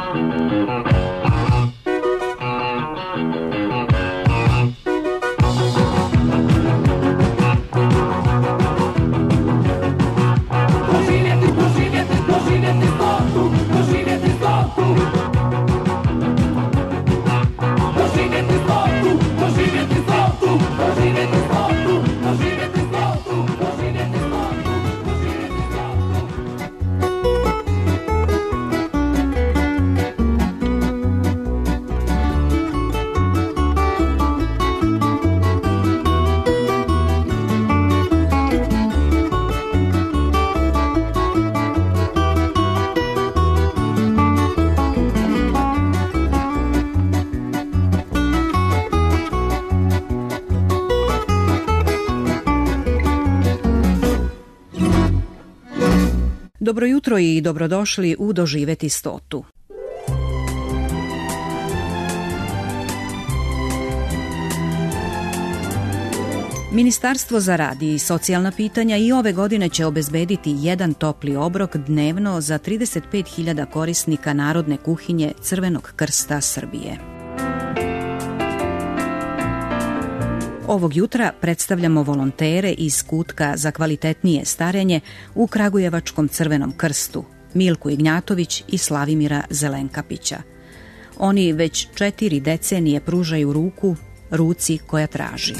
Dobro jutro i dobrodošli u Doživeti 100. Ministarstvo za rad i socijalna pitanja i ove godine će obezbediti jedan topli obrok dnevno za 35.000 korisnika Narodne kuhinje Crvenog krsta Srbije. Ovog jutra predstavljamo volontere iz Kutka za kvalitetnije starenje u Kragujevačkom Crvenom krstu, Milku Ignjatović i Slavimira Zelenkapića. Oni već 4 decenije pružaju ruku ruci koja traži.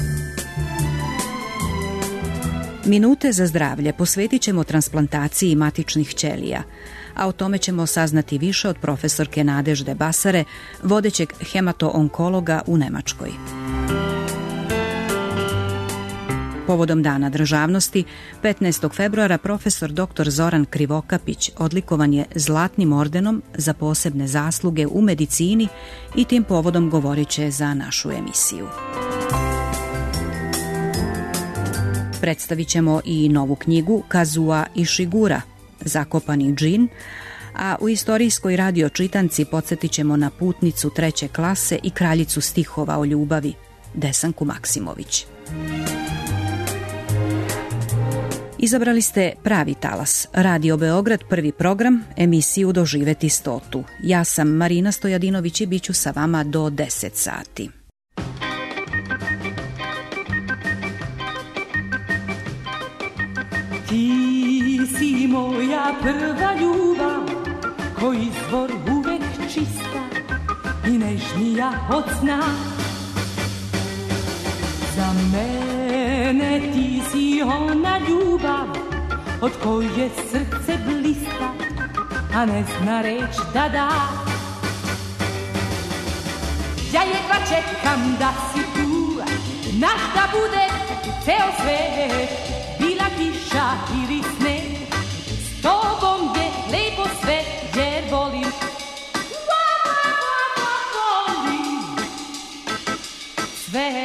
Minute za zdravlje posvetit ćemo transplantaciji matičnih ćelija, a o tome ćemo saznati više od profesorke Nadežde Basare, vodećeg hemato-onkologa u Nemačkoj. Povodom Dana državnosti, 15. februara profesor dr. Zoran Krivokapić odlikovan je Zlatnim ordenom za posebne zasluge u medicini i tim povodom govorit će za našu emisiju. Predstavit ćemo i novu knjigu Kazua Ishigura, Zakopani džin, a u istorijskoj radio čitanci podsjetit ćemo na putnicu 3. klase i kraljicu stihova o ljubavi, Desanku Maksimović. Izabrali ste pravi talas. Radio Beograd, prvi program, emisiju Doživeti 100. Ja sam Marina Stojadinović i bit ću sa vama do 10 sati. Ti si moja prva ljubav, ko izvor uvek čista i nežnija od sna. Za mene ti si ona ljubav od koje srce blista, a ne zna reč da da. Ja jedva čekam da si tu, naš da bude ceo svet, bila kiša ili sneg, s tobom je lepo sve, jer volim, volim sve.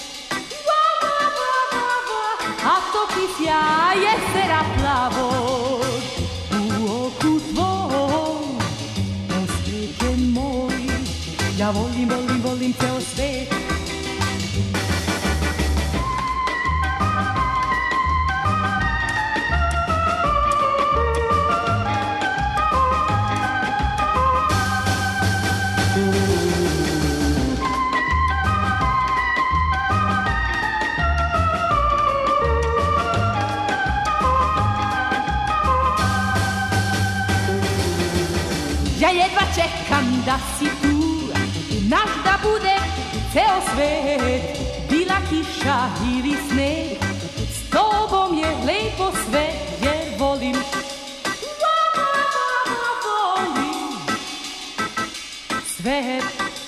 A topi sjaj jezera plavog u oku tvoj, o svet je moj, ja volim, volim, volim ceo svet. Ja jedva čekam da si tu, naš da bude ceo svet, bila kiša ili sneg, s tobom je lepo sve, jer volim, volim svet.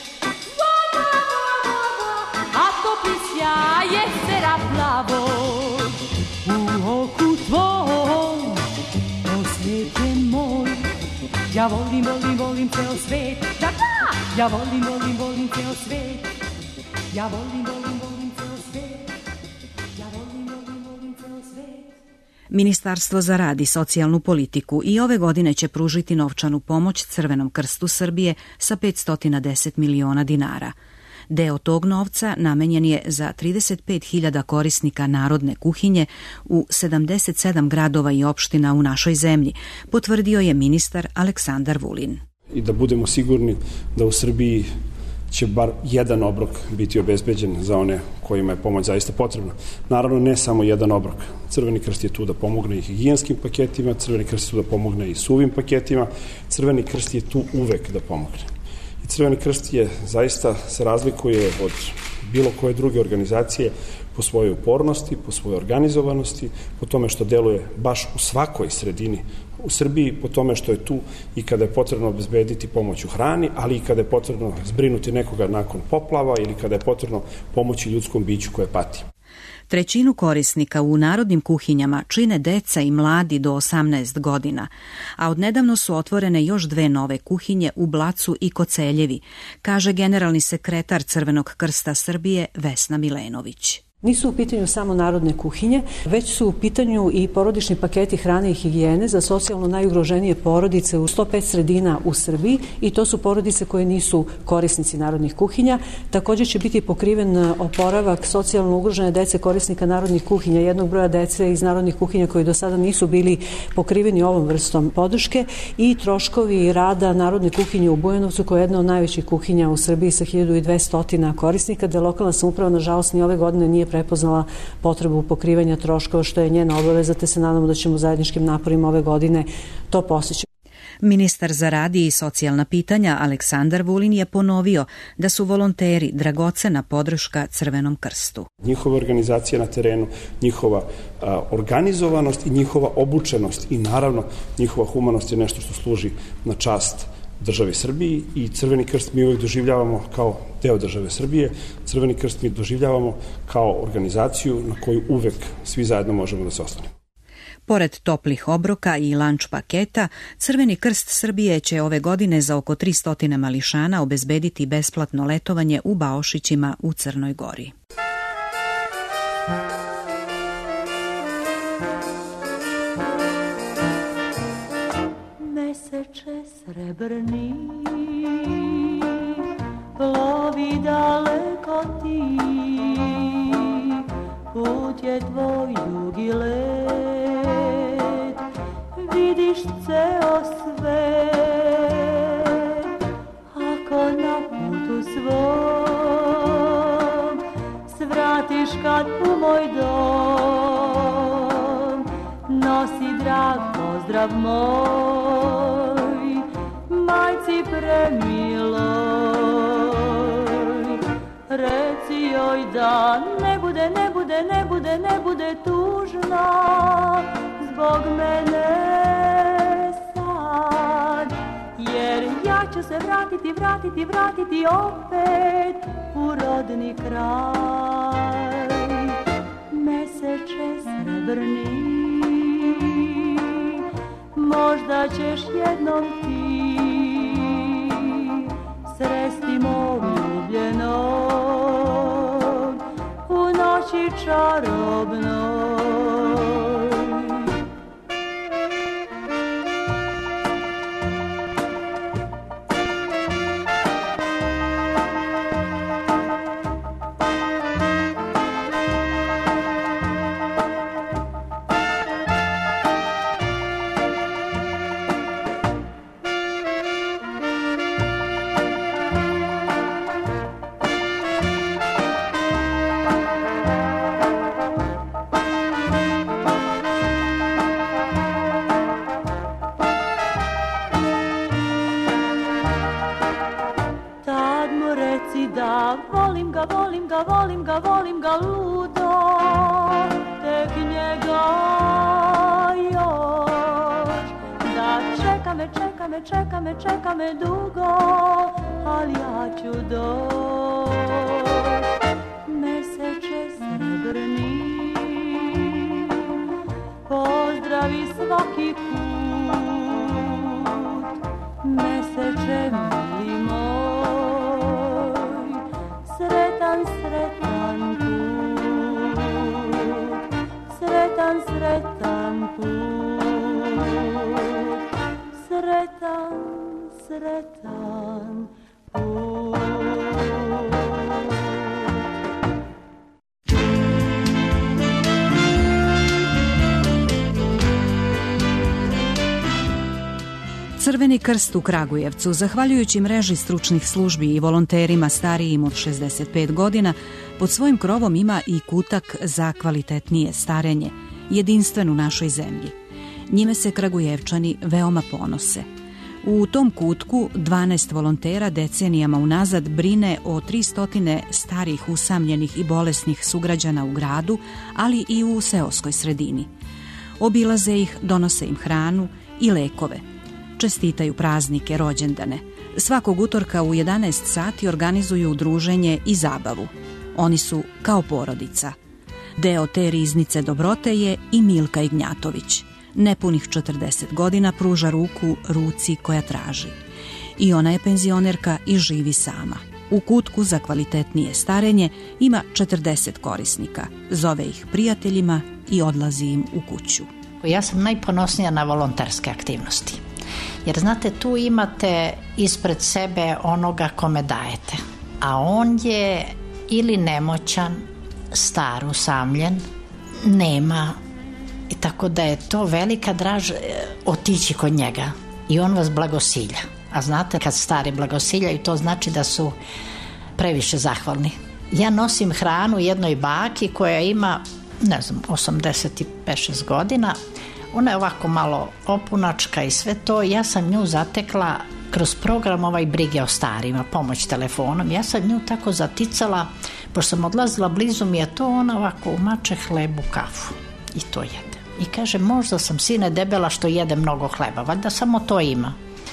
A topli sjaj jezera plavog u oku tvoj, o svet je moj. Ja volim, volim, volim ceo svet, da, da! Ja volim, volim, volim ceo svet. Ja volim, volim, volim ceo svet. Ja volim, volim, volim ceo svet. Ministarstvo za rad i socijalnu politiku i ove godine će pružiti novčanu pomoć Crvenom krstu Srbije sa 510 miliona dinara. Deo tog novca namenjen je za 35.000 korisnika Narodne kuhinje u 77 gradova i opština u našoj zemlji, potvrdio je ministar Aleksandar Vulin. I da budemo sigurni da u Srbiji će bar jedan obrok biti obezbeđen za one kojima je pomoć zaista potrebna. Naravno, ne samo jedan obrok. Crveni krst je tu da pomogne i higijenskim paketima, Crveni krst je tu da pomogne i suvim paketima, Crveni krst je tu uvek da pomogne. I Crveni krst je zaista se razlikuje od bilo koje druge organizacije po svojoj upornosti, po svojoj organizovanosti, po tome što deluje baš u svakoj sredini u Srbiji, po tome što je tu i kada je potrebno obezbediti pomoć u hrani, ali i kada je potrebno zbrinuti nekoga nakon poplava ili kada je potrebno pomoći ljudskom biću koje pati. Trećinu korisnika u narodnim kuhinjama čine deca i mladi do 18 godina, a odnedavno su otvorene još 2 nove kuhinje u Blacu i Koceljevi, kaže generalni sekretar Crvenog krsta Srbije Vesna Milenović. Nisu u pitanju samo narodne kuhinje, već su u pitanju i porodični paketi hrane i higijene za socijalno najugroženije porodice u 105 sredina u Srbiji i to su porodice koje nisu korisnici narodnih kuhinja. Također će biti pokriven oporavak socijalno ugrožene dece korisnika narodnih kuhinja, jednog broja dece iz narodnih kuhinja koji do sada nisu bili pokriveni ovom vrstom podrške i troškovi rada narodne kuhinje u Bujanovcu koja je jedna od najvećih kuhinja u Srbiji sa 1200 korisnika, da lokalna samouprava nažalost ni ove godine nije prepoznala potrebu pokrivanja troškova, što je njena obaveza, te se nadamo da ćemo zajedničkim naporima ove godine to postići. Ministar za rad i socijalna pitanja Aleksandar Vulin je ponovio da su volonteri dragocena podrška Crvenom krstu. Njihova organizacija na terenu, njihova organizovanost i njihova obučenost i naravno njihova humanost je nešto što služi na čast državi Srbiji i Crveni krst mi uvijek doživljavamo kao deo države Srbije. Crveni krst mi doživljavamo kao organizaciju na koju uvek svi zajedno možemo da se oslanimo. Pored toplih obroka i lanč paketa, Crveni krst Srbije će ove godine za oko 300 mališana obezbediti besplatno letovanje u Baošićima u Crnoj Gori. Meseče srebrni, plovi daleko ti, put je tvoj dugi let, vidiš ceo svet, ako na putu svom svratiš kad u moj dom, nosi drag pozdrav moj, majci premiloj, reci joj da ne bude tužna zbog mene sad, jer ja ću se vratiti opet u rodni kraj. Meseče srebrni, možda ćeš jednom ti sresti mog ljubljenog u noći čarobnoj. Volim ga ludo, tek njega još, da čeka me dugo, ali ja ću doći. Meseče srebrni, pozdravi svaki put, meseče mili moj, sretan put, sretan put. Crveni krst u Kragujevcu, zahvaljujući mreži stručnih službi i volonterima starijim od 65 godina, pod svojim krovom ima i kutak za kvalitetnije starenje, jedinstven u našoj zemlji. Njime se Kragujevčani veoma ponose. U tom kutku 12 volontera decenijama unazad brine o 300 starih, usamljenih i bolesnih sugrađana u gradu, ali i u seoskoj sredini. Obilaze ih, donose im hranu i lekove. Čestitaju praznike, rođendane. Svakog utorka u 11 sati organizuju druženje i zabavu. Oni su kao porodica. Deo te riznice dobrote je i Milka Ignjatović. Nepunih 40 godina pruža ruku ruci koja traži. I ona je penzionerka i živi sama. U kutku za kvalitetnije starenje ima 40 korisnika. Zove ih prijateljima i odlazi im u kuću. Ja sam najponosnija na volonterske aktivnosti. Jer znate, tu imate ispred sebe onoga kome dajete. A on je ili nemoćan, star, usamljen, nema. I tako da je to velika draž otići kod njega. I on vas blagosilja. A znate, kad stari blagosiljaju, to znači da su previše zahvalni. Ja nosim hranu jednoj baki koja ima, 85-6 godina. Ona je ovako malo opunačka i sve to. Ja sam nju zatekla kroz program brige o starima, pomoć telefonom. Ja sam nju tako zaticala, pošto sam odlazila blizu mi je to, ona ovako umače hlebu, kafu i to jede. I kaže, možda sam sine debela što jede mnogo hleba, valjda samo to ima.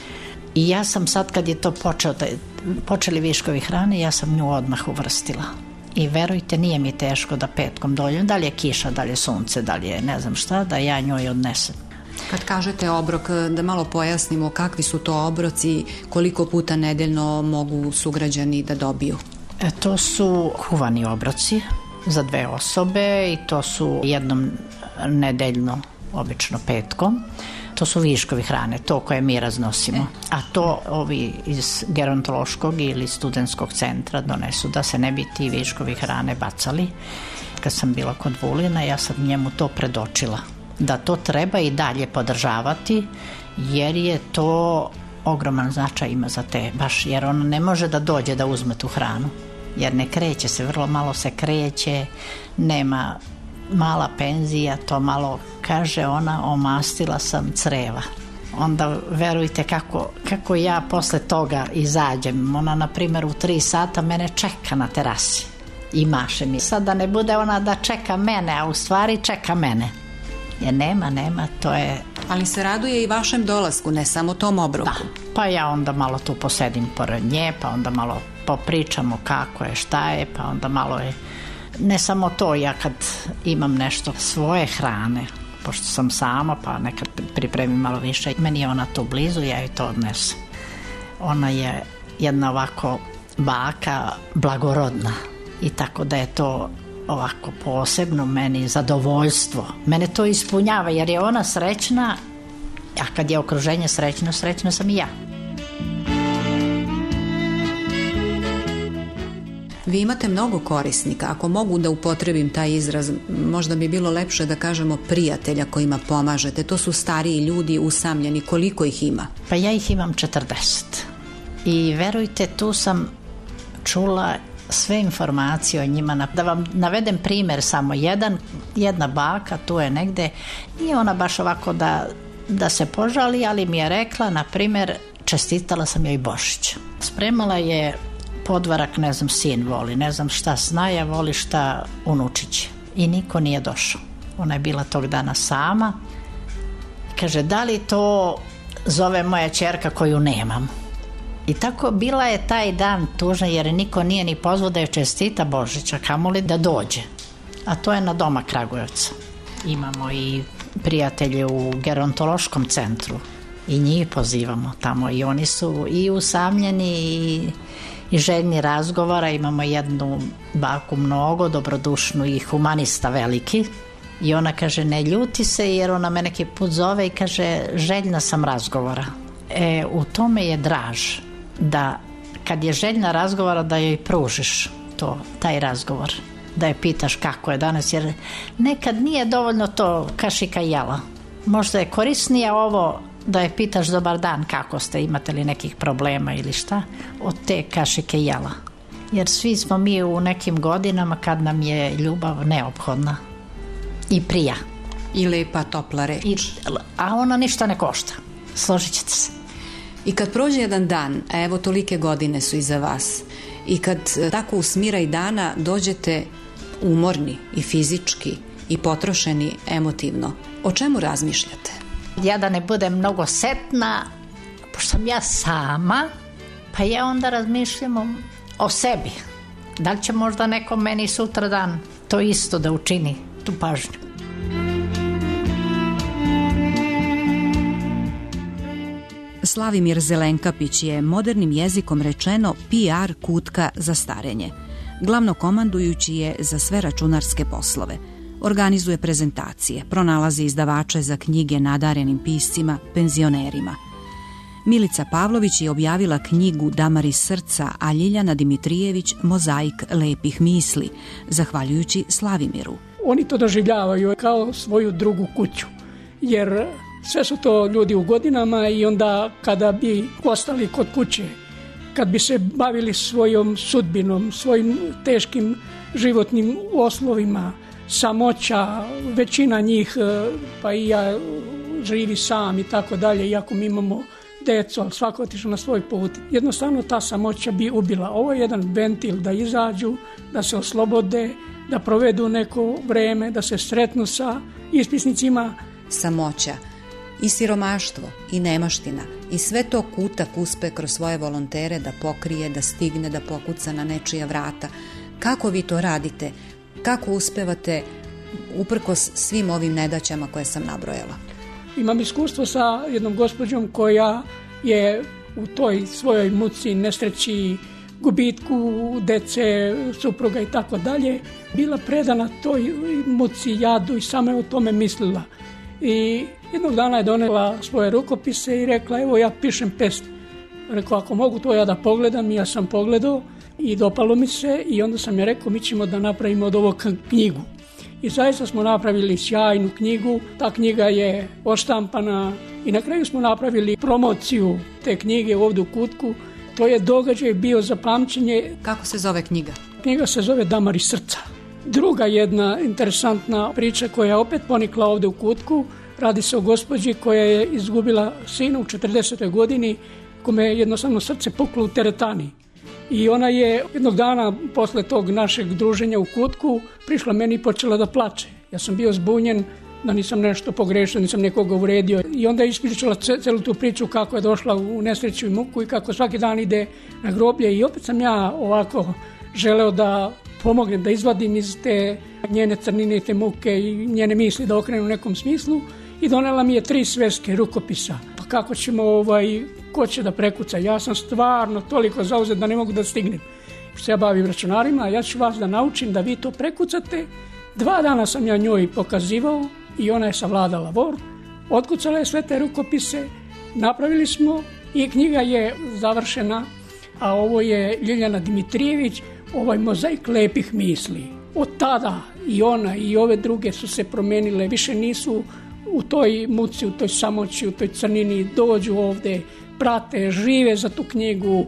I ja sam sad, kad je to počeli viškovi hrane, ja sam nju odmah uvrstila. I verujte, nije mi teško da petkom dođem, da li je kiša, da li je sunce, da li je ne znam šta, da ja njoj odnesem. Kad kažete obrok, da malo pojasnimo kakvi su to obroci, koliko puta nedeljno mogu sugrađani da dobiju? To su kuvani obroci za 2 osobe i to su jednom nedeljno, obično petkom. To su viškovi hrane, to koje mi raznosimo. A to ovi iz gerontološkog ili studentskog centra donesu, da se ne bi ti viškovi hrane bacali. Kad sam bila kod Vulina, ja sam njemu to predočila. Da to treba i dalje podržavati, jer je to ogroman značaj ima za te, baš jer on ne može da dođe da uzme tu hranu. Jer ne kreće se, vrlo malo se kreće, nema mala penzija, to malo, kaže ona, omastila sam creva. Onda verujte kako ja posle toga izađem. Ona, na primjer, u 3 sata mene čeka na terasi i maše mi. Sad da ne bude ona da čeka mene, a u stvari čeka mene. Jer nema, to je... Ali se raduje i vašem dolasku, ne samo tom obroku. Da, pa ja onda malo tu posedim pored nje, pa onda malo popričamo kako je, šta je, pa onda malo je... Ne samo to, ja kad imam nešto svoje hrane, pošto sam sama, pa nekad pripremim malo više, meni je ona tu blizu, ja joj to odnesem. Ona je jedna ovako baka, blagorodna, i tako da je to ovako posebno meni zadovoljstvo. Mene to ispunjava, jer je ona srećna, a kad je okruženje srećno, srećna sam i ja. Vi imate mnogo korisnika, ako mogu da upotrebim taj izraz, možda bi bilo lepše da kažemo prijatelja kojima pomažete. To su stariji ljudi, usamljeni, koliko ih ima? Pa ja ih imam 40. I verujte, tu sam čula sve informacije o njima. Da vam navedem primjer samo jedna baka, tu je negde, nije ona baš ovako da se požali, ali mi je rekla, na primjer, čestitala sam joj Božić. Spremala je podvarak, ne znam, sin voli, ne znam šta Snaja voli, šta unučić. I niko nije došao. Ona je bila tog dana sama. Kaže, da li to zove moja ćerka koju nemam? I tako bila je taj dan tužna, jer niko nije ni pozvao da je čestita Božića, kamoli da dođe. A to je na Doma Kragujevca. Imamo i prijatelje u gerontološkom centru i njih pozivamo tamo, i oni su i usamljeni i željni razgovora. Imamo jednu baku mnogo dobrodušnu i humanista veliki, i ona kaže, ne ljuti se, jer ona me neki put zove i kaže, željna sam razgovora. U tome je draž, da kad je željna razgovora da joj pružiš taj razgovor, da je pitaš kako je danas, jer nekad nije dovoljno to kašika jela. Možda je korisnije ovo da je pitaš dobar dan, kako ste, imate li nekih problema ili šta, od te kašike jela. Jer svi smo mi u nekim godinama kad nam je ljubav neophodna i prija. I lepa, topla reč. A ona ništa ne košta, složit ćete se. I kad prođe jedan dan, a evo tolike godine su iza vas, i kad tako u smiraj dana dođete umorni i fizički i potrošeni emotivno, o čemu razmišljate? Ja da ne budem mnogo setna, pošto sam ja sama, pa ja onda razmišljam o sebi. Da li će možda neko meni sutradan to isto da učini, tu pažnju? Slavimir Zelenkapić je modernim jezikom rečeno PR kutka za starenje. Glavnokomandujući je za sve računarske poslove. Organizuje prezentacije, pronalazi izdavače za knjige nadarenim piscima, penzionerima. Milica Pavlović je objavila knjigu Damar iz srca, a Ljiljana Dimitrijević Mozaik lepih misli, zahvaljujući Slavimiru. Oni to doživljavaju kao svoju drugu kuću, jer sve su to ljudi u godinama i onda kada bi ostali kod kuće, kad bi se bavili svojom sudbinom, svojim teškim životnim oslovima, samoća, većina njih, pa i ja, živi sam i tako dalje, iako mi imamo decu, ali svako otišao na svoj put. Jednostavno ta samoća bi ubila. Ovo je jedan ventil da izađu, da se oslobode, da provedu neko vreme, da se sretnu sa ispisnicima. Samoća i siromaštvo i nemaština i sve to kutak uspe kroz svoje volontere da pokrije, da stigne, da pokuca na nečija vrata. Kako vi to radite? Kako uspevate uprkos svim ovim nedaćama koje sam nabrojala? Imam iskustvo sa jednom gospođom koja je u toj svojoj muci, nesreći, gubitku dece, supruga i tako dalje, bila predana toj muci, jadu i samo je o tome mislila. I jednog dana je donela svoje rukopise i rekla, evo ja pišem pesme. Rekao, ako mogu to ja da pogledam, ja sam pogledao i dopalo mi se i onda sam je rekao, mi ćemo da napravimo od ovog knjigu. I zaista smo napravili sjajnu knjigu, ta knjiga je odštampana i na kraju smo napravili promociju te knjige ovdje u kutku. To je događaj bio za pamćenje. Kako se zove knjiga? Knjiga se zove Damar iz srca. Druga jedna interesantna priča koja je opet ponikla ovdje u kutku, radi se o gospođi koja je izgubila sina u 40. godini, kome je jednostavno srce puklo u teretani. I ona je jednog dana posle tog našeg druženja u kutku prišla meni i počela da plače. Ja sam bio zbunjen da nisam nešto pogrešio, nisam nekoga uvredio. I onda je ispričala celu tu priču kako je došla u nesreću i muku i kako svaki dan ide na groblje. I opet sam ja ovako želeo da pomognem, da izvadim iz te njene crnine i te muke i njene misli da okrenu u nekom smislu. I donela mi je 3 sveske rukopisa. Pa kako ćemo, ko će da prekuca? Ja sam stvarno toliko zauzet da ne mogu da stignem. Što se ja bavim računarima, ja ću vas da naučim da vi to prekucate. 2 dana sam ja njoj pokazivao i ona je savladala Word. Otkucala je sve te rukopise, napravili smo i knjiga je završena, a ovo je Ljiljana Dimitrijević, Mozaik lepih misli. Od tada i ona i ove druge su se promenile, više nisu u toj muci, u toj samoći, u toj crnini, dođu ovde, prate, žive za tu knjigu.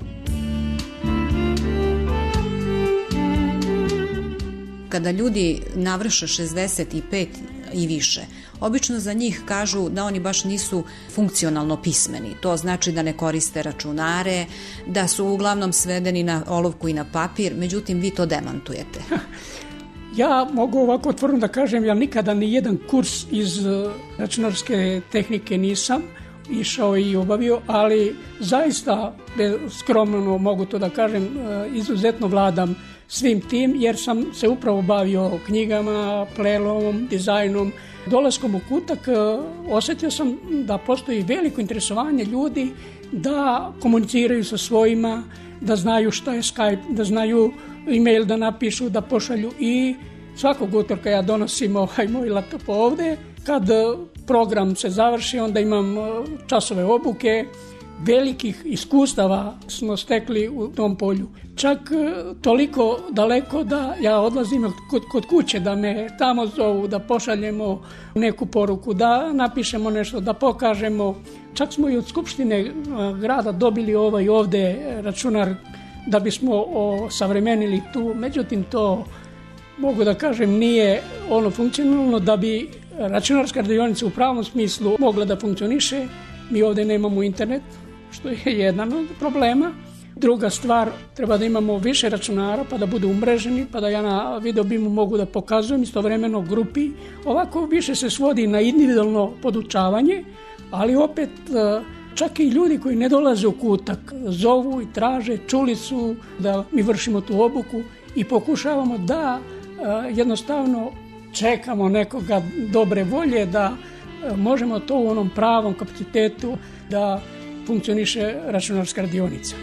Kada ljudi navrše 65 i više, obično za njih kažu da oni baš nisu funkcionalno pismeni. To znači da ne koriste računare, da su uglavnom svedeni na olovku i na papir, međutim vi to demantujete. Ja mogu ovako otvoreno da kažem, ja nikada ni jedan kurs iz računarske tehnike nisam išao i obavio, ali zaista skromno mogu to da kažem, izuzetno vladam svim tim, jer sam se upravo bavio knjigama, plelovom, dizajnom. Dolaskom u kutak osjetio sam da postoji veliko interesovanje ljudi da komuniciraju sa svojima, da znaju šta je Skype, da znaju e-mail da napišu, da pošalju i svakog utorka ja donosim moj laptop ovde. Kad program se završi, onda imam časove obuke velikih iskustava smo stekli u tom polju. Čak toliko daleko da ja odlazim kod kuće, da me tamo zovu, da pošaljemo neku poruku, da napišemo nešto, da pokažemo. Čak smo i od Skupštine grada dobili ovde računar da bismo osavremenili tu. Međutim, to mogu da kažem nije ono funkcionalno da bi računarska radionica u pravom smislu mogla da funkcioniše. Mi ovde nemamo internet, što je jedan od problema. Druga stvar, treba da imamo više računara pa da budu umreženi, pa da ja na videobimu mogu da pokazujem istovremeno grupi. Ovako više se svodi na individualno podučavanje, ali opet čak i ljudi koji ne dolaze u kutak zovu i traže, čuli su da mi vršimo tu obuku i pokušavamo da jednostavno čekamo nekoga dobre volje da možemo to u onom pravom kapacitetu da funkcioniše računarska radionica.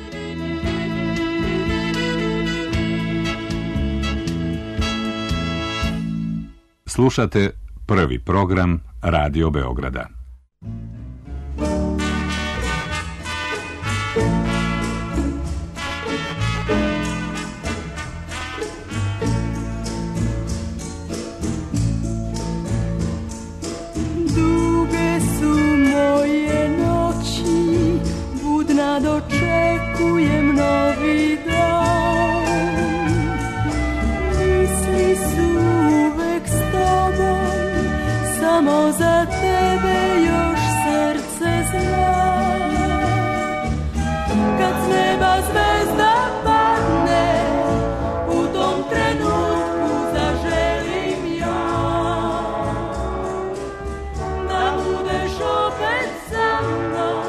Slušate prvi program Radio Beograda. Dočekujem novi dan. Misli su uvek s tobom, samo za tebe još srce zna. Kad s neba zvezda padne, u tom trenutku zaželim ja da budeš opet sa mnom.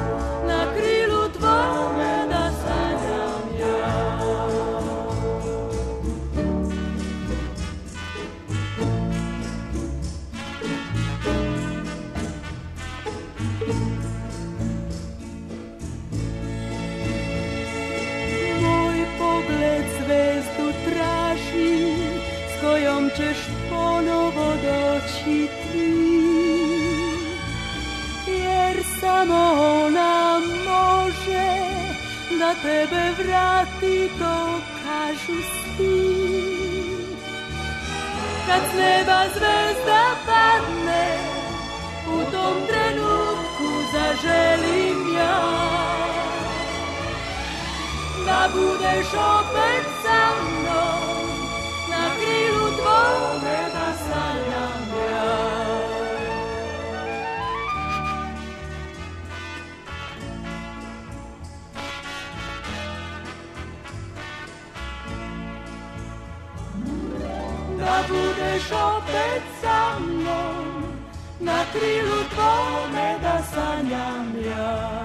Kojom ćeš ponovo doći ti, jer samo ona može da tebe vrati, to kažu svi. Kad s neba zvezda padne, u tom trenutku zaželim ja da budeš opet sa mnom. Na krilu tvome da sanjam ja. Da budeš opet sa mnom, na krilu tvome da sanjam ja.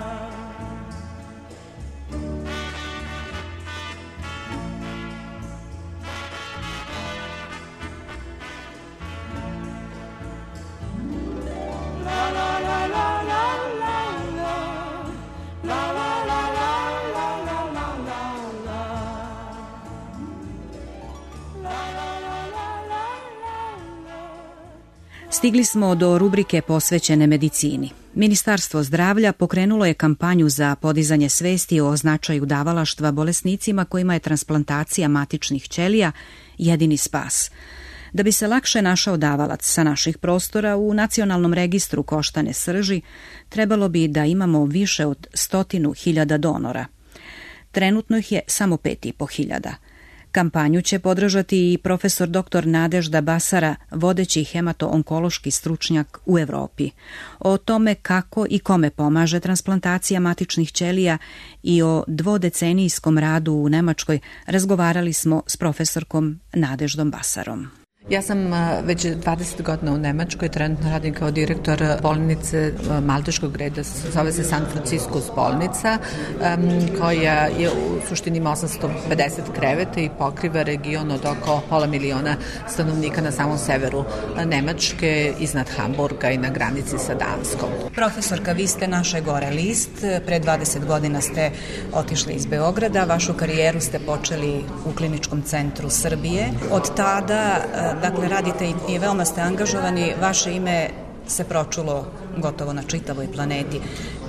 Stigli smo do rubrike posvećene medicini. Ministarstvo zdravlja pokrenulo je kampanju za podizanje svesti o značaju davalaštva bolesnicima kojima je transplantacija matičnih ćelija jedini spas. Da bi se lakše našao davalac sa naših prostora u nacionalnom registru koštane srži, trebalo bi da imamo više od 100.000 donora. Trenutno ih je samo 5.500. Kampanju će podržati i profesor dr. Nadežda Basara, vodeći hemato-onkološki stručnjak u Evropi. O tome kako i kome pomaže transplantacija matičnih ćelija i o dvodecenijskom radu u Nemačkoj razgovarali smo s profesorkom Nadeždom Basarom. Ja sam već 20 godina u Nemačkoj, trenutno radim kao direktor bolnice Malteškog reda, zove se San Franciscus bolnica, koja je u suštini ima 850 kreveta i pokriva region od oko 500.000 stanovnika na samom severu Nemačke, iznad Hamburga i na granici sa Danskom. Profesorka, vi ste naše gore list, pre 20 godina ste otišli iz Beograda, vašu karijeru ste počeli u Kliničkom centru Srbije. Od tada dakle, radite i veoma ste angažovani, vaše ime se pročulo gotovo na čitavoj planeti.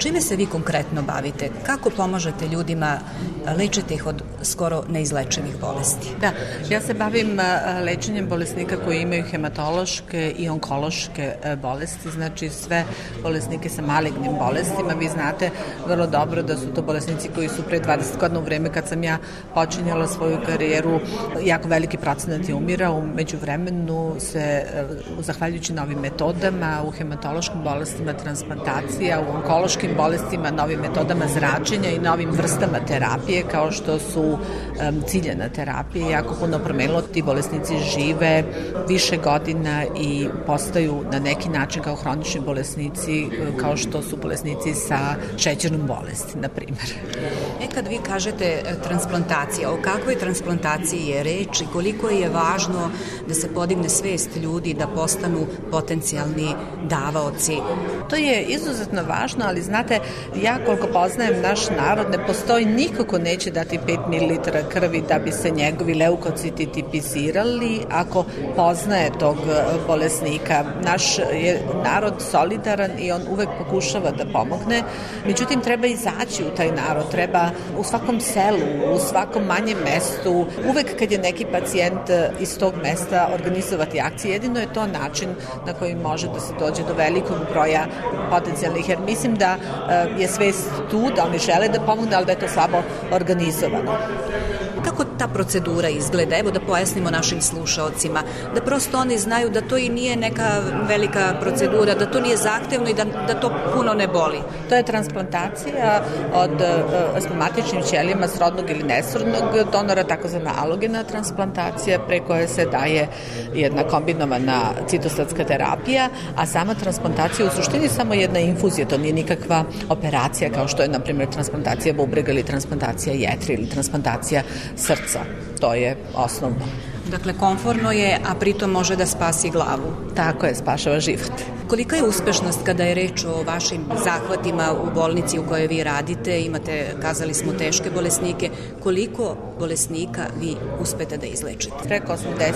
Čime se vi konkretno bavite? Kako pomažete ljudima, lečite ih od skoro neizlečivih bolesti? Da, ja se bavim lečenjem bolesnika koji imaju hematološke i onkološke bolesti, znači sve bolesnike sa malignim bolestima. Vi znate vrlo dobro da su to bolesnici koji su pre 20 godina, u vreme kad sam ja počinjala svoju karijeru, jako veliki procenat je umira. U međuvremenu se, zahvaljujući novim metodama, u hematološkim bolestima transplantacija, u onkološkim bolestima novim metodama zračenja i novim vrstama terapije, kao što su ciljana terapija, jako puno promenilo. Ti bolesnici žive više godina i postaju na neki način kao hronični bolesnici, kao što su bolesnici sa šećernom bolesti, na primjer. Kad vi kažete transplantacija, o kakvoj transplantaciji je reč i koliko je važno da se podigne svest ljudi da postanu potencijalni davaoci? To je izuzetno važno, ali znate, ja koliko poznajem naš narod, ne postoji niko ko neće dati 5 ml krvi da bi se njegovi leukociti tipisirali ako poznaje tog bolesnika. Naš je narod solidaran i on uvek pokušava da pomogne, međutim treba izaći u taj narod, treba u svakom selu, u svakom manjem mestu, uvek kad je neki pacijent iz tog mesta organizovati akcije, jedino je to način na koji može da se dođe do velikog broja potencijalnih, jer mislim da je svest tu, da oni žele da pomogne, ali da je to slabo organizovano. Kako ta procedura izgleda? Evo da pojasnimo našim slušaocima, da prosto oni znaju da to i nije neka velika procedura, da to nije zahtevno i da to puno ne boli. To je transplantacija od matičnim ćelijama srodnog ili nesrodnog donora, takozvana alogena transplantacija, pre koje se daje jedna kombinovana citostatska terapija, a sama transplantacija u suštini samo jedna infuzija, to nije nikakva operacija kao što je, na primjer, transplantacija bubrega ili transplantacija jetre ili transplantacija srca. To je osnovno. Dakle, komforno je, a pritom može da spasi glavu. Tako je, spašava život. Kolika je uspešnost kada je reč o vašim zahvatima u bolnici u kojoj vi radite? Imate, kazali smo, teške bolesnike. Koliko bolesnika vi uspete da izlečite? Preko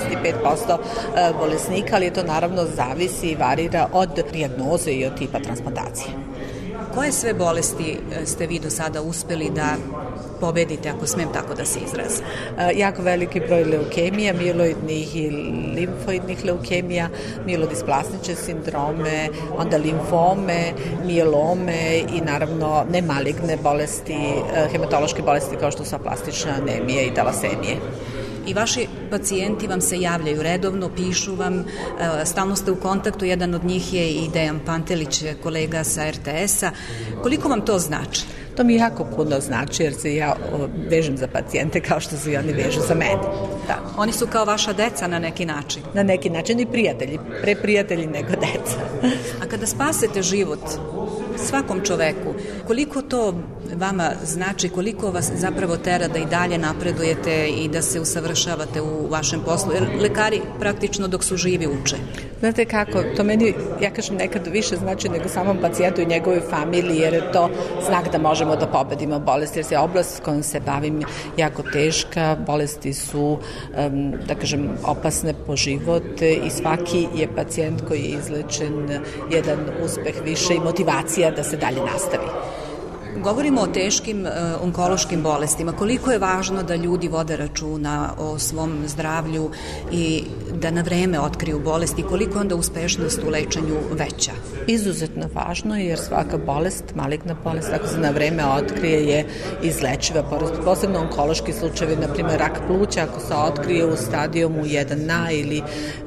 85% bolesnika, ali to naravno zavisi i varira od dijagnoze i od tipa transplantacije. Koje sve bolesti ste vi do sada uspeli da pobedite, ako smem tako da se izrazim? Jako veliki broj leukemija, mieloidnih i limfoidnih leukemija, mielodisplasnične sindrome, onda limfome, mielome i naravno nemaligne bolesti, hematološke bolesti kao što su aplastična anemija i talasemije. I vaši pacijenti vam se javljaju redovno, pišu vam, stalno ste u kontaktu, jedan od njih je i Dejan Pantelić, kolega sa RTS-a. Koliko vam to znači? To mi jako puno znači, jer se ja vežem za pacijente kao što se i oni vežu za mene. Da. Oni su kao vaša deca na neki način? Na neki način i prijatelji, pre prijatelji nego deca. A kada spasete život svakom čoveku, koliko to vama znači, koliko vas zapravo tera da i dalje napredujete i da se usavršavate u vašem poslu, jer lekari praktično dok su živi uče? Znate kako, to meni, ja kažem, nekad više znači nego samom pacijentu i njegovoj familiji, jer je to znak da možemo da pobedimo bolest, jer se oblast s kojom se bavim jako teška, bolesti su, da kažem, opasne po život i svaki je pacijent koji je izlečen jedan uspeh više i motivacija da se dalje nastavi. Govorimo o teškim onkološkim bolestima. Koliko je važno da ljudi vode računa o svom zdravlju i da na vreme otkriju bolesti, koliko onda uspešnost u lečenju veća? Izuzetno važno, jer svaka bolest, maligna bolest, ako se na vreme otkrije, je izlečiva. Posebno onkološki slučajevi, na primjer rak pluća, ako se otkrije u stadijumu 1A ili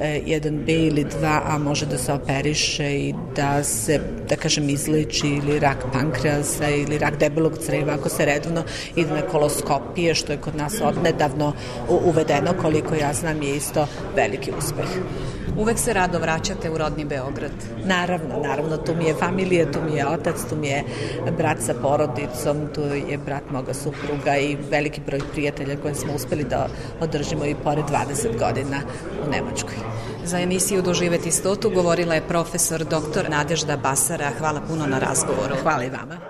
1B ili 2A, može da se operiše i da se, da kažem, izleči, ili rak pankreasa ili rak debelog creva, ako se redovno ide na koloskopije, što je kod nas odnedavno uvedeno, koliko ja znam, je isto veliki uspeh. Uvek se rado vraćate u rodni Beograd? Naravno, tu mi je familija, tu mi je otac, tu mi je brat sa porodicom, tu je brat moga supruga i veliki broj prijatelja koje smo uspeli da održimo i pored 20 godina u Nemačkoj. Za emisiju Doživeti stotu govorila je profesor dr. Nadežda Basara. Hvala puno na razgovoru. Hvala i vama.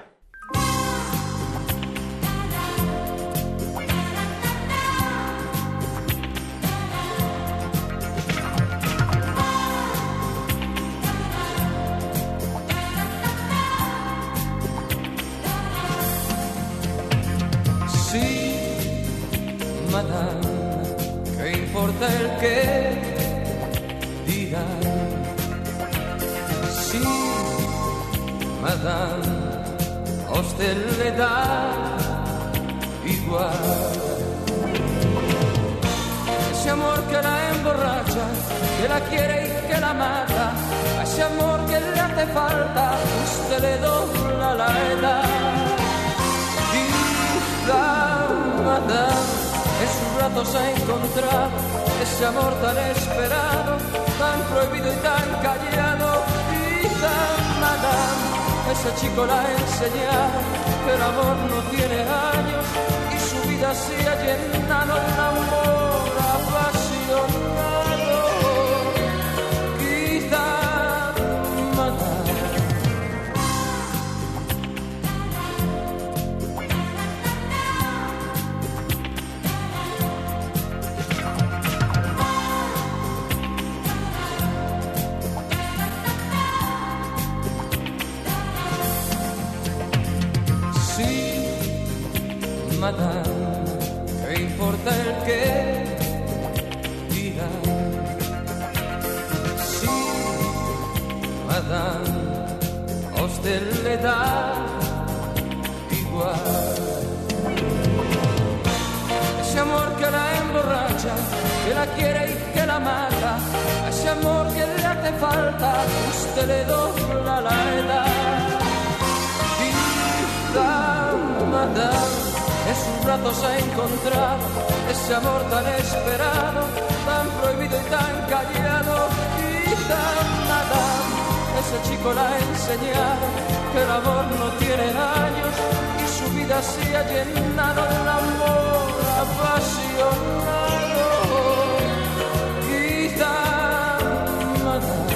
madame, che importa el que dirán. Sí, madame, a usted le da igual. Ese amor que la emborracha, que la quiere y que la mata, a ese amor que le hace falta, usted le dobla la edad. Quizá, madame, en sus brazos ha encontrado ese amor tan esperado, tan prohibido y tan callado. Quizá, madame, ese chico la ha enseñado que el amor no tiene años y su vida se ha llenado de amor apasionado. Quizá, madame. Madame, ¿qué importa el que dirá? Sí, madame, a usted le da igual. Ese amor que la emborracha, que la quiere y que la mata, ese amor que le hace falta, usted le dobla la edad. Quizá, madame, en sus brazos ha encontrado ese amor tan esperado, tan prohibido y tan callado. Quizá, madame, ese chico la ha enseñado que el amor no tiene años y su vida se ha llenado de amor apasionado. Quizá, madame.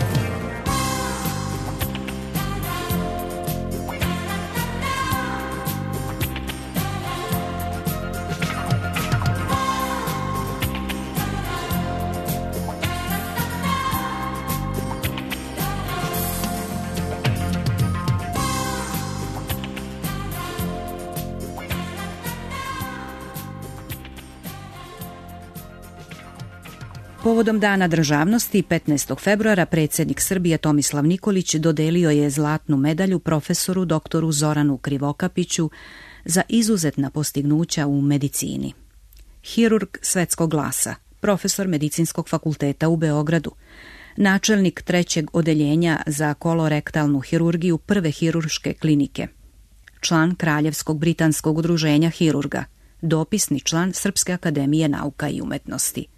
Povodom Dana državnosti 15. februara predsjednik Srbije Tomislav Nikolić dodelio je zlatnu medalju profesoru doktoru Zoranu Krivokapiću za izuzetna postignuća u medicini. Hirurg svetskog glasa, profesor Medicinskog fakulteta u Beogradu, načelnik 3. odeljenja za kolorektalnu hirurgiju Prve hirurške klinike, član Kraljevskog britanskog udruženja hirurga, dopisni član Srpske akademije nauka i umetnosti.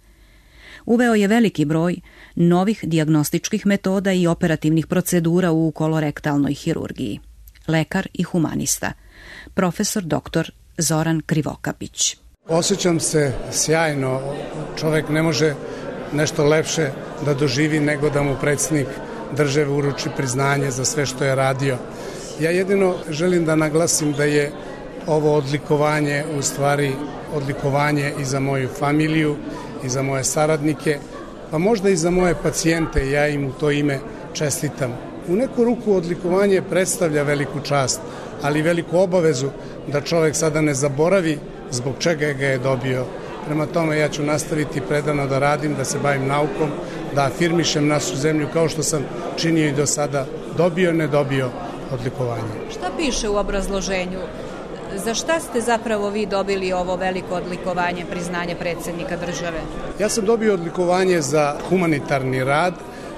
Uveo je veliki broj novih dijagnostičkih metoda i operativnih procedura u kolorektalnoj hirurgiji. Lekar i humanista, profesor dr. Zoran Krivokapić. Osjećam se sjajno. Čovek ne može nešto lepše da doživi nego da mu predsjednik države uruči priznanje za sve što je radio. Ja jedino želim da naglasim da je ovo odlikovanje u stvari odlikovanje i za moju familiju i za moje saradnike, pa možda i za moje pacijente, ja im u to ime čestitam. U neku ruku odlikovanje predstavlja veliku čast, ali veliku obavezu da čovek sada ne zaboravi zbog čega ga je dobio. Prema tome ja ću nastaviti predano da radim, da se bavim naukom, da afirmišem našu zemlju kao što sam činio i do sada, dobio, ne dobio odlikovanje. Šta piše u obrazloženju? Za šta ste zapravo vi dobili ovo veliko odlikovanje, priznanje predsjednika države? Ja sam dobio odlikovanje za humanitarni rad,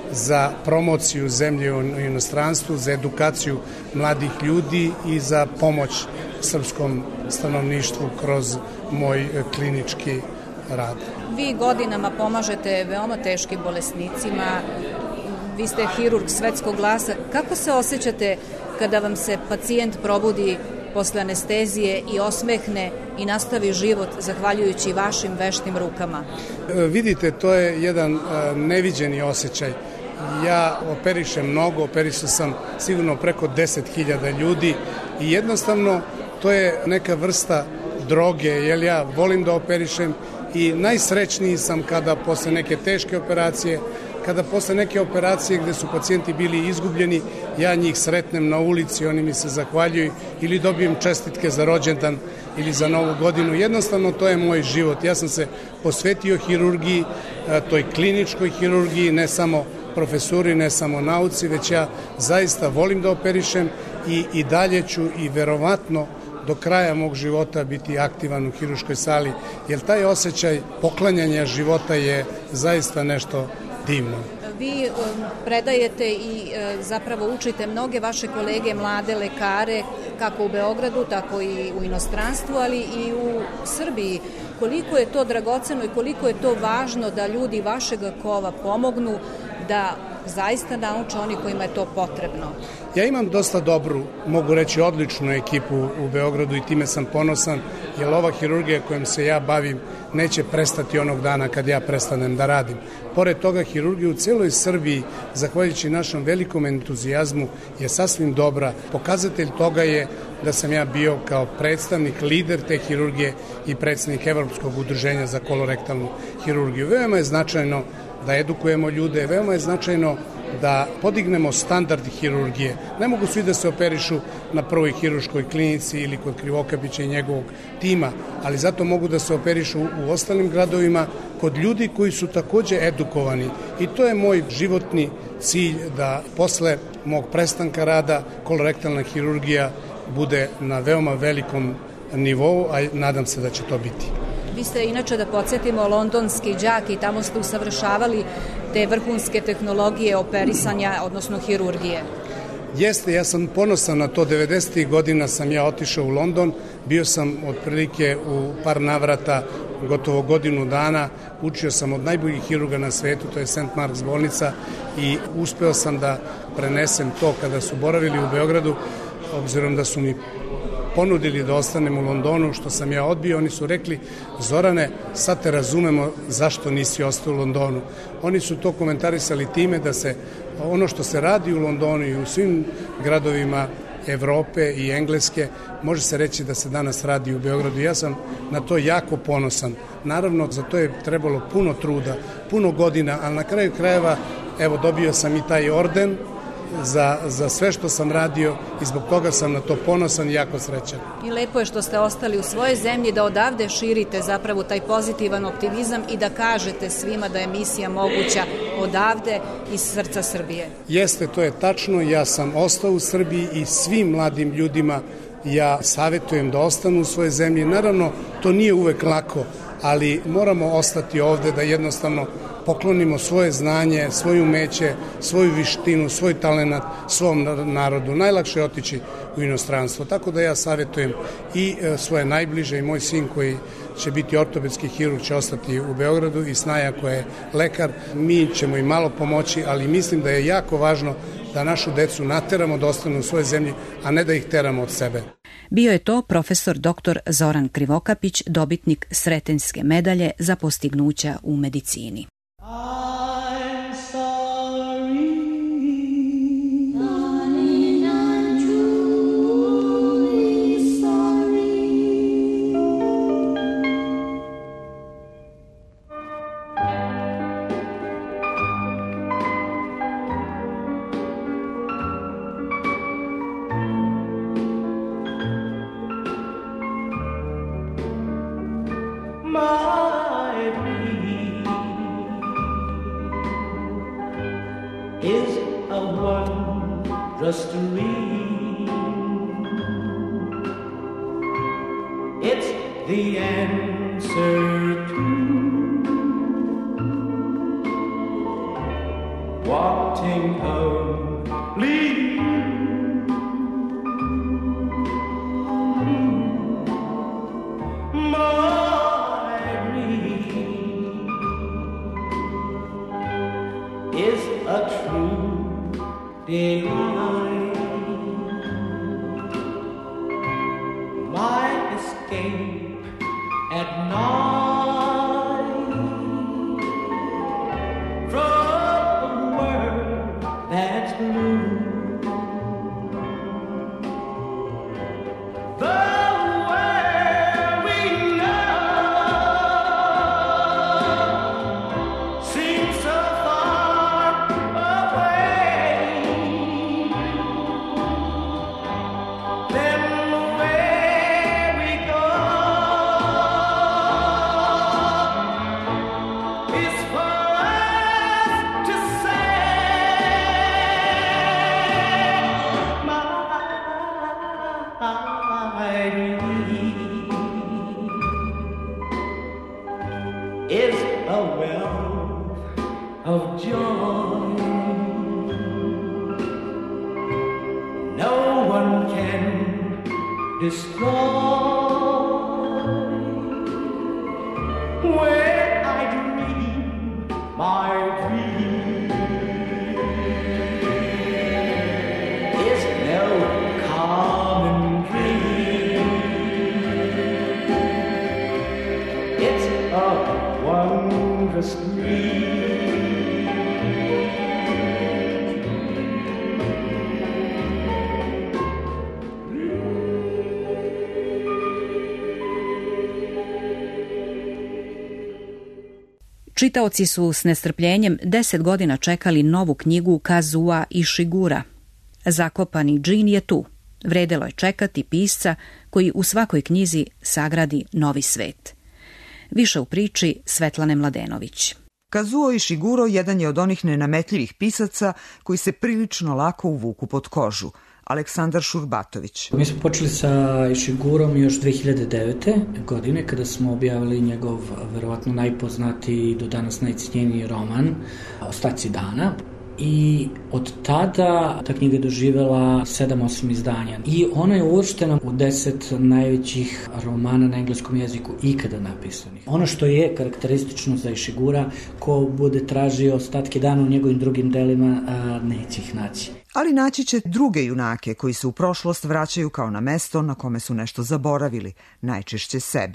za promociju zemlje u inostranstvu, za edukaciju mladih ljudi i za pomoć srpskom stanovništvu kroz moj klinički rad. Vi godinama pomažete veoma teškim bolesnicima, vi ste hirurg svetskog glasa. Kako se osjećate kada vam se pacijent probudi posle anestezije i osmehne i nastavi život zahvaljujući vašim veštim rukama? Vidite, to je jedan neviđeni osjećaj. Ja operišem mnogo, operisao sam sigurno preko 10.000 ljudi i jednostavno to je neka vrsta droge, jer ja volim da operišem i najsrećniji sam kada posle neke teške operacije, kada posle neke operacije gde su pacijenti bili izgubljeni, ja njih sretnem na ulici, oni mi se zahvaljuju ili dobijem čestitke za rođendan. ili za Novu godinu. Jednostavno to je moj život. Ja sam se posvetio hirurgiji, toj kliničkoj hirurgiji, ne samo profesuri, ne samo nauci, već ja zaista volim da operišem i dalje ću i verovatno do kraja mog života biti aktivan u hirurškoj sali, jer taj osjećaj poklanjanja života je zaista nešto divno. Vi predajete i zapravo učite mnoge vaše kolege, mlade lekare, kako u Beogradu, tako i u inostranstvu, ali i u Srbiji. Koliko je to dragoceno i koliko je to važno da ljudi vašeg kova pomognu da zaista nauče oni kojima je to potrebno? Ja imam dosta dobru, mogu reći odličnu ekipu u Beogradu i time sam ponosan, jer ova hirurgija kojom se ja bavim neće prestati onog dana kad ja prestanem da radim. Pored toga, hirurgija u celoj Srbiji, zahvaljujući našom velikom entuzijazmu, je sasvim dobra. Pokazatelj toga je da sam ja bio kao predstavnik, lider te hirurgije i predstavnik Evropskog udruženja za kolorektalnu hirurgiju. Veoma je značajno da edukujemo ljude, veoma je značajno da podignemo standard hirurgije. Ne mogu svi da se operišu na prvoj hirurškoj klinici ili kod Krivokapića i njegovog tima, ali zato mogu da se operišu u ostalim gradovima kod ljudi koji su takođe edukovani. I to je moj životni cilj, da posle mog prestanka rada kolorektalna hirurgija bude na veoma velikom nivou, a nadam se da će to biti. Vi ste inače, da podsjetimo, londonski đak i tamo ste usavršavali te vrhunske tehnologije operisanja, odnosno hirurgije. Jeste, ja sam ponosan na to. 90. godina sam ja otišao u London, bio sam otprilike u par navrata, gotovo godinu dana, učio sam od najboljih hirurga na svetu, to je St. Mark's bolnica, i uspeo sam da prenesem to kada su boravili u Beogradu, obzirom da su mi ponudili da ostanem u Londonu, što sam ja odbio. Oni su rekli: Zorane, sad te razumemo zašto nisi ostao u Londonu. Oni su to komentarisali time da se ono što se radi u Londonu i u svim gradovima Evrope i Engleske, može se reći da se danas radi u Beogradu. Ja sam na to jako ponosan. Naravno, za to je trebalo puno truda, puno godina, ali na kraju krajeva, evo, dobio sam i taj orden za sve što sam radio i zbog toga sam na to ponosan i jako srećan. I lepo je što ste ostali u svojoj zemlji, da odavde širite zapravo taj pozitivan optimizam i da kažete svima da je misija moguća odavde iz srca Srbije. Jeste, to je tačno. Ja sam ostao u Srbiji i svim mladim ljudima ja savjetujem da ostanu u svojoj zemlji. Naravno, to nije uvek lako, ali moramo ostati ovde da jednostavno poklonimo svoje znanje, svoje umeće, svoju vištinu, svoj talenat svom narodu. Najlakše je otići u inostranstvo. Tako da ja savjetujem i svoje najbliže, i moj sin koji će biti ortopedski hirurg će ostati u Beogradu, i Snaja koja je lekar. Mi ćemo im malo pomoći, ali mislim da je jako važno da našu decu nateramo da ostanu u svojoj zemlji, a ne da ih teramo od sebe. Bio je to profesor dr. Zoran Krivokapić, dobitnik Sretenjske medalje za postignuća u medicini. Is a wondrous dream. It's the answer to wanting only my dream is a true delight, my escape at night from a world that's blue. Then the way we go is a well of joy. No one can destroy. Where I dream my dream is no common dream. It's a wondrous dream. Čitaoci su s nestrpljenjem 10 godina čekali novu knjigu Kazua Ishigura. Zakopani džin je tu. Vredelo je čekati pisca koji u svakoj knjizi sagradi novi svet. Više u priči Svetlane Mladenović. Kazuo Ishiguro jedan je od onih nenametljivih pisaca koji se prilično lako uvuku pod kožu. Aleksandar Šurbatović. Mi smo počeli sa Ishigurom još 2009. godine kada smo objavili njegov verovatno najpoznatiji i do danas najcijenjeniji roman Ostaci dana. I od tada ta knjiga je doživela 7-8 izdanja. I ona je uvrštena u 10 najvećih romana na engleskom jeziku ikada napisanih. Ono što je karakteristično za Ishigura, ko bude tražio Ostatke dana u njegovim drugim delima, neće ih naći. Ali naći će druge junake koji se u prošlost vraćaju kao na mesto na kome su nešto zaboravili, najčešće sebe.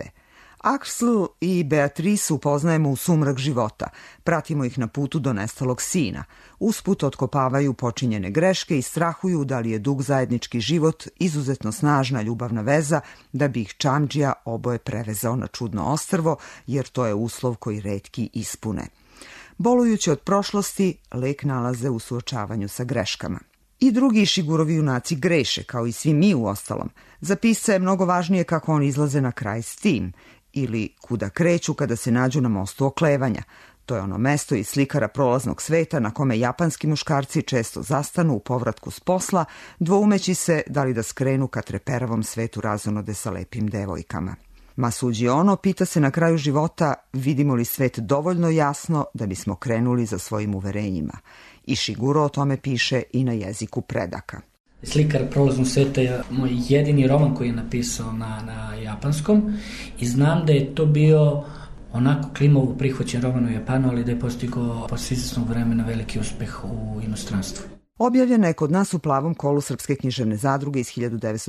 Axel i Beatrice upoznajemo u sumrak života, pratimo ih na putu do nestalog sina, usput otkopavaju počinjene greške i strahuju da li je dug zajednički život izuzetno snažna ljubavna veza da bi ih čamdžija oboje prevezao na čudno ostrvo, jer to je uslov koji retki ispune. Bolujući od prošlosti, lek nalaze u suočavanju sa greškama. I drugi Ishigurovi junaci greše, kao i svi mi u ostalom. Za pisca je mnogo važnije kako oni izlaze na kraj s tim, ili kuda kreću kada se nađu na mostu oklevanja. To je ono mesto iz slikara prolaznog sveta na kome japanski muškarci često zastanu u povratku s posla, dvoumeći se da li da skrenu ka treperavom svetu razonode sa lepim devojkama. Masuđi Ono pita se na kraju života vidimo li svet dovoljno jasno da bismo krenuli za svojim uverenjima. Ishiguro o tome piše i na jeziku predaka. Slikar prolaznog sveta je moj jedini roman koji je napisao na japanskom i znam da je to bio onako klimavo prihvaćen roman u Japanu, ali da je postigao posle izvesnog vremena veliki uspeh u inostranstvu. Objavljena je kod nas u plavom kolu Srpske književne zadruge iz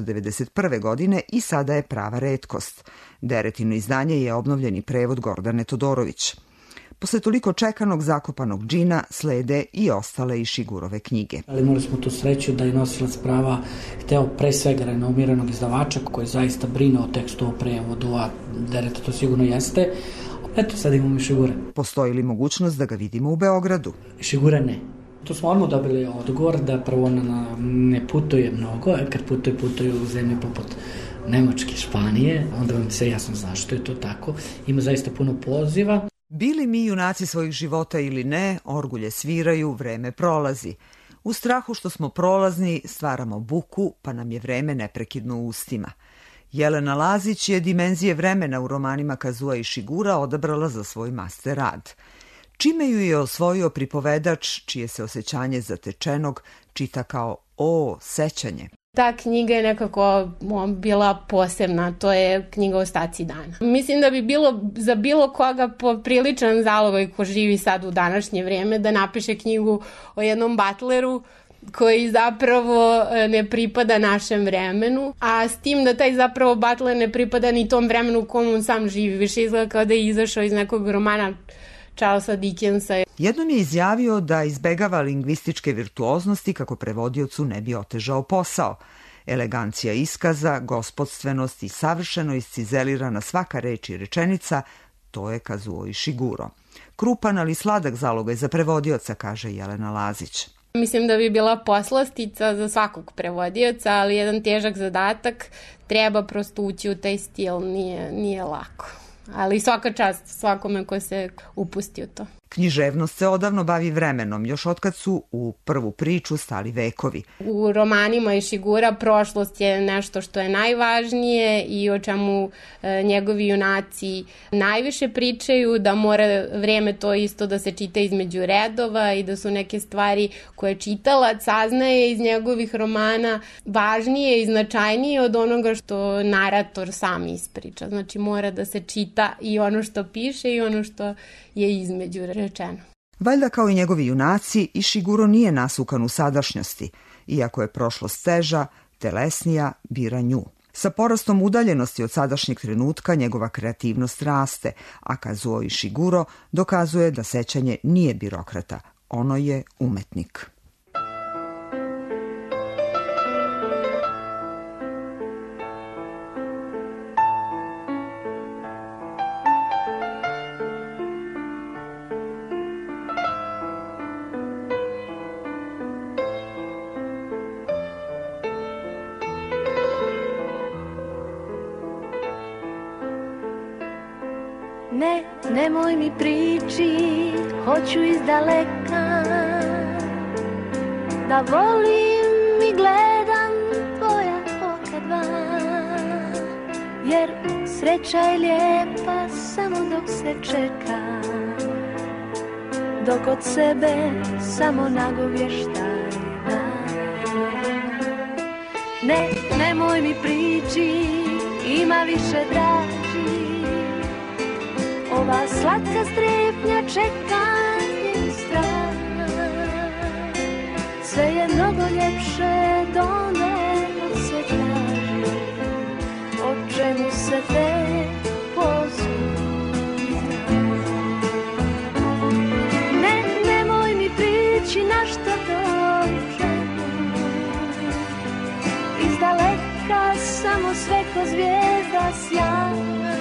1991. godine i sada je prava retkost. Deretino izdanje je obnovljeni prevod Gordane Todorović. Posle toliko čekanog zakopanog džina slede i ostale Ishigurove knjige. Ali imali smo tu sreću da je nosilac prava hteo pre svega renomiranog izdavača koji zaista brine o tekstu, o prevodu, a Dereta to sigurno jeste. Eto, sad imamo Ishigura. Postoji li mogućnost da ga vidimo u Beogradu? Ishigura ne. Tu smo odmah dobili odgovor da prvo ona ne putuje mnogo, a kad putuje u zemlje poput Nemačke, Španije, onda vam se jasno zašto je to tako. Ima zaista puno poziva. Bili mi junaci svojih života ili ne, orgulje sviraju, vreme prolazi. U strahu što smo prolazni, stvaramo buku, pa nam je vreme neprekidno u ustima. Jelena Lazić je dimenzije vremena u romanima Kazua Ishigura odabrala za svoj master rad. Čime ju je osvojio pripovedač, čije se osjećanje zatečenog čita kao sećanje. Ta knjiga je nekako bila posebna, to je knjiga Ostaci dana. Mislim da bi bilo za bilo koga popriličan zalogaj ko živi sad u današnje vrijeme da napiše knjigu o jednom batleru koji zapravo ne pripada našem vremenu, a s tim da taj zapravo batler ne pripada ni tom vremenu u komu on sam živi. Više izgleda kao da je izašao iz nekog romana Charlesa Dickensa. Jednom je izjavio da izbegava lingvističke virtuoznosti kako prevodiocu ne bi otežao posao. Elegancija iskaza, gospodstvenost i savršeno iscizelirana svaka reč i rečenica, to je Kazuo Ishiguro. Krupan ali sladak zalogaj za prevodioca, kaže Jelena Lazić. Mislim da bi bila poslastica za svakog prevodioca, ali jedan težak zadatak, treba prosto ući u taj stil, nije lako. Ali svaka čast svakome ko se upusti u to. Književnost se odavno bavi vremenom, još otkad su u prvu priču stali vekovi. U romanima Ishigura prošlost je nešto što je najvažnije i o čemu njegovi junaci najviše pričaju, da mora vreme to isto da se čita između redova i da su neke stvari koje čitalac saznaje iz njegovih romana važnije i značajnije od onoga što narator sam ispriča. Znači mora da se čita i ono što piše i ono što je između rečeno. Valjda kao i njegovi junaci, Ishiguro nije nasukan u sadašnjosti, iako je prošlost teža, telesnija, bira nju. Sa porastom udaljenosti od sadašnjeg trenutka njegova kreativnost raste, a Kazuo Ishiguro dokazuje da sećanje nije birokrata, ono je umetnik. Ne, nemoj mi priči, hoću izdaleka da volim i gledam tvoja oka dva, jer sreća je lijepa samo dok se čeka, dok od sebe samo nagovještajna. Ne, nemoj mi priči, ima više draži, ova slatka strepnja čekanje strana. Sve je mnogo ljepše do nego se traži, o čemu se te ne, nemoj mi prići na što dođem, izdaleka samo sve ko zvijezda sjajna.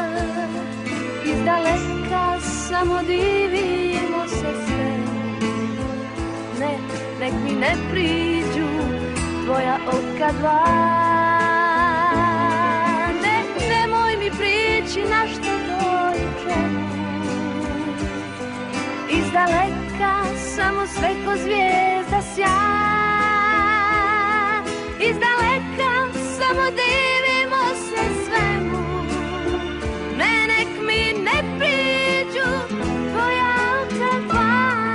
Izdaleka samo divimo se sve. Ne, nek mi ne priđu tvoja oka dva. Ne, nemoj mi prići na što dođem, izdaleka samo sve ko zvijezda sja. Izdaleka samo divimo se svemu. Ne, nek mi ne priđu tvoja oka dva.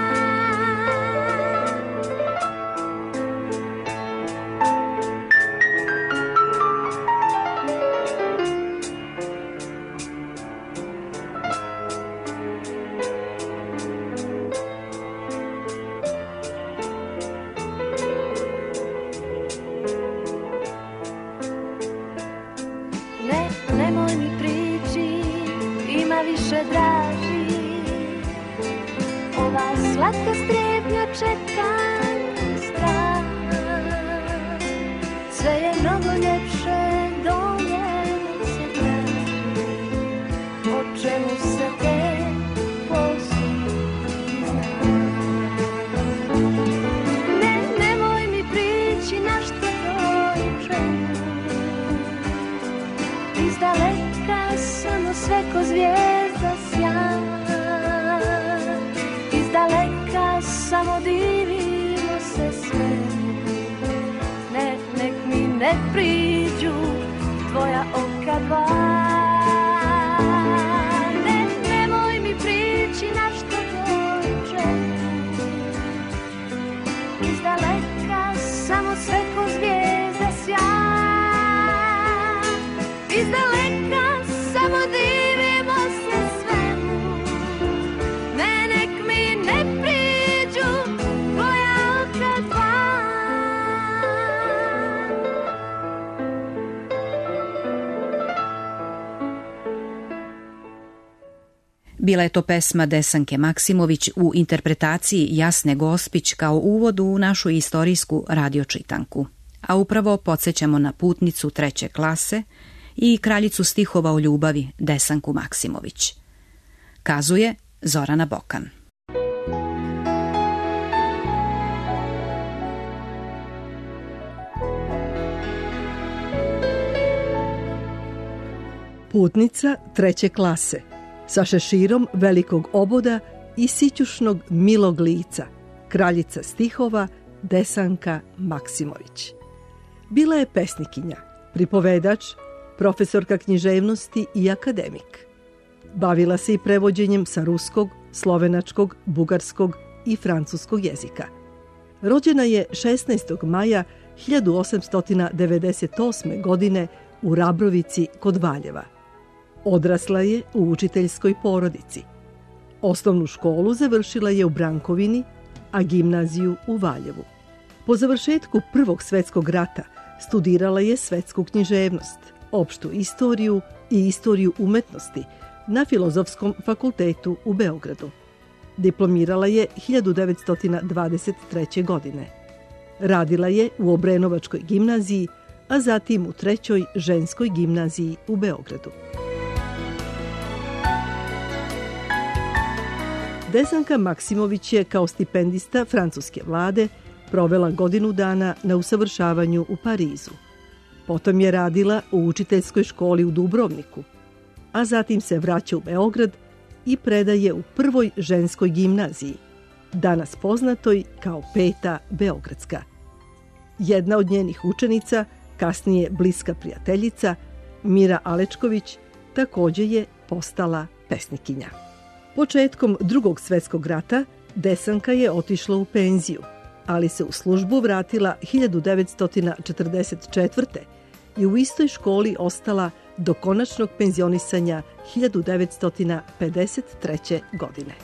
Ne, nemoj mi prići, ima više draži, ova slatka strepnja čekanja strana. Sve je mnogo ljepše do njega se traži, o čemu se te posudi zna. Ne, nemoj mi prići na što dođem, izdaleka samo sve ko zvijezda sja. Izdaleka samo divimo se sve. Ne, nek mi ne priđu tvoja oka dva. Ne, nemoj mi prići na što dođem, izdaleka samo sve ko zvijezda sja. Izdaleka samo divimo se svemu. Ne, nek mi ne priđu tvoja oka dva. Bila je to pesma Desanke Maksimović u interpretaciji Jasne Gospić kao uvod u našu istorijsku radiočitanku. A upravo podsjećamo na putnicu 3. klase i kraljicu stihova o ljubavi Desanku Maksimović. Kazuje Zorana Bokan. Putnica 3. klase sa šeširom velikog oboda i sićušnog milog lica, kraljica stihova Desanka Maksimović. Bila je pesnikinja, pripovedač, profesorka književnosti i akademik. Bavila se i prevođenjem sa ruskog, slovenačkog, bugarskog i francuskog jezika. Rođena je 16. maja 1898. godine u Rabrovici kod Valjeva. Odrasla je u učiteljskoj porodici. Osnovnu školu završila je u Brankovini, a gimnaziju u Valjevu. Po završetku Prvog svetskog rata studirala je svetsku književnost, opštu istoriju i istoriju umetnosti na Filozofskom fakultetu u Beogradu. Diplomirala je 1923. godine. Radila je u Obrenovačkoj gimnaziji, a zatim u Trećoj ženskoj gimnaziji u Beogradu. Desanka Maksimović je kao stipendista francuske vlade provela godinu dana na usavršavanju u Parizu. Potom je radila u učiteljskoj školi u Dubrovniku, a zatim se vraća u Beograd i predaje u Prvoj ženskoj gimnaziji, danas poznatoj kao Peta Beogradska. Jedna od njenih učenica, kasnije bliska prijateljica, Mira Alečković, također je postala pesnikinja. Početkom Drugog svjetskog rata Desanka je otišla u penziju, ali se u službu vratila 1944. i u istoj školi ostala do konačnog penzionisanja 1953. godine.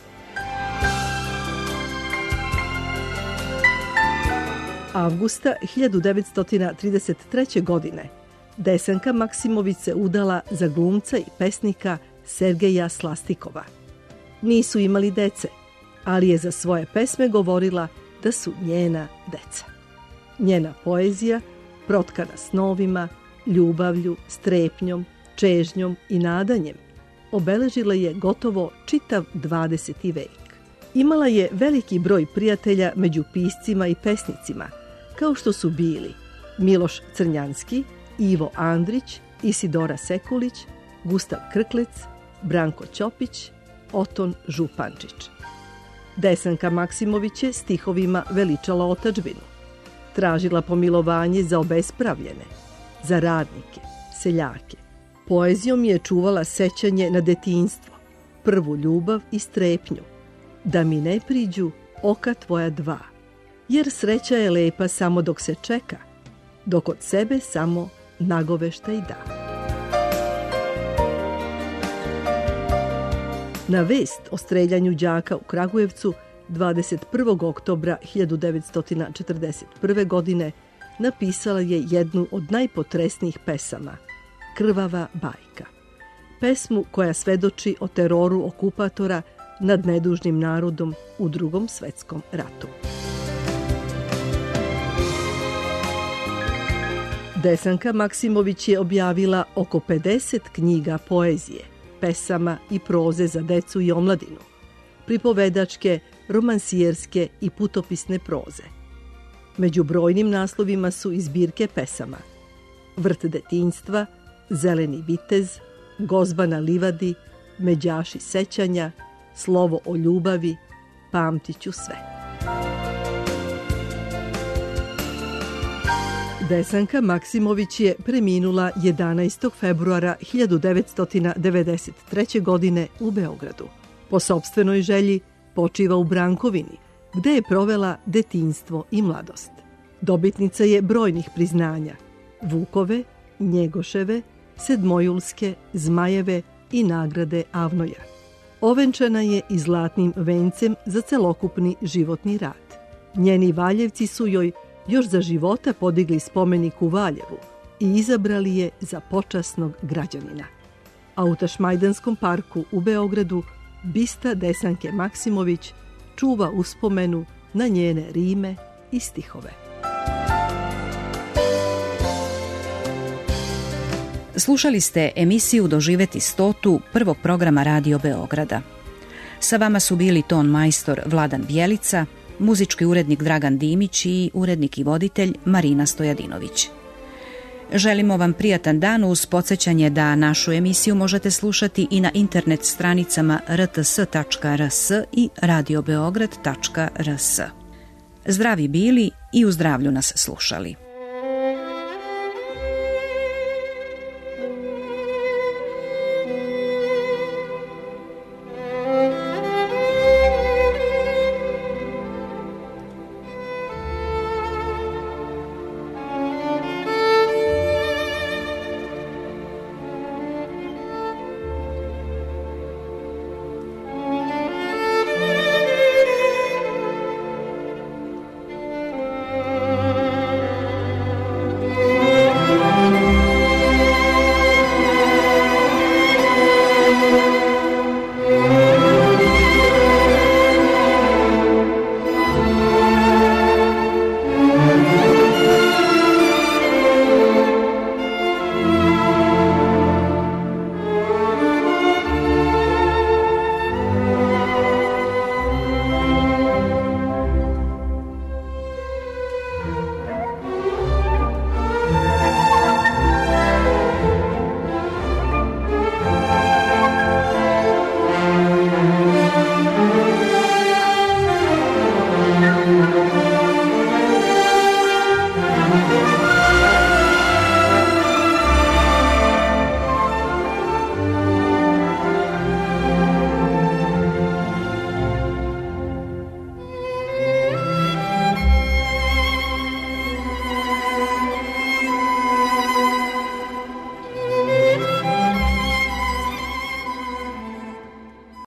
Avgusta 1933. godine Desanka Maksimović se udala za glumca i pesnika Sergeja Slastikova. Nisu imali dece, ali je za svoje pesme govorila da su njena deca. Njena poezija, protkana snovima, ljubavlju, strepnjom, čežnjom i nadanjem, obeležila je gotovo čitav 20. vek. Imala je veliki broj prijatelja među piscima i pesnicima, kao što su bili Miloš Crnjanski, Ivo Andrić, Isidora Sekulić, Gustav Krklec, Branko Ćopić, Oton Župančić. Desanka Maksimović je stihovima veličala otadžbinu. Tražila pomilovanje za obespravljene, za radnike, seljake. Poezijom je čuvala sećanje na detinjstvo, prvu ljubav i strepnju. Da mi ne priđu oka tvoja dva, jer sreća je lepa samo dok se čeka, dok od sebe samo nagoveštaj da. Na vest o streljanju đaka u Kragujevcu 21. oktobra 1941. godine napisala je jednu od najpotresnijih pesama, Krvava bajka. Pesmu koja svedoči o teroru okupatora nad nedužnim narodom u Drugom svetskom ratu. Desanka Maksimović je objavila oko 50 knjiga poezije, pesama i proze za decu i omladinu, pripovedačke, romansijerske i putopisne proze. Među brojnim naslovima su i zbirke pesama Vrt detinjstva, Zeleni vitez, Gozba na livadi, Međaši sećanja, Slovo o ljubavi, Pamtiću sve. Desanka Maksimović je preminula 11. februara 1993. godine u Beogradu. Po sopstvenoj želji počiva u Brankovini, gde je provela detinjstvo i mladost. Dobitnica je brojnih priznanja: Vukove, Njegoševe, Sedmojulske, Zmajeve i nagrade Avnoja. Ovenčana je i zlatnim vencem za celokupni životni rad. Njeni Valjevci su joj još za života podigli spomenik u Valjevu i izabrali je za počasnog građanina. A u Tašmajdanskom parku u Beogradu bista Desanke Maksimović čuva uspomenu na njene rime i stihove. Slušali ste emisiju Doživeti 100. prvog programa Radio Beograda. Sa vama su bili ton majstor Vladan Bjelica, muzički urednik Dragan Dimić i urednik i voditelj Marina Stojadinović. Želimo vam prijatan dan uz podsjećanje da našu emisiju možete slušati i na internet stranicama rts.rs i radiobeograd.rs. Zdravi bili i u zdravlju nas slušali.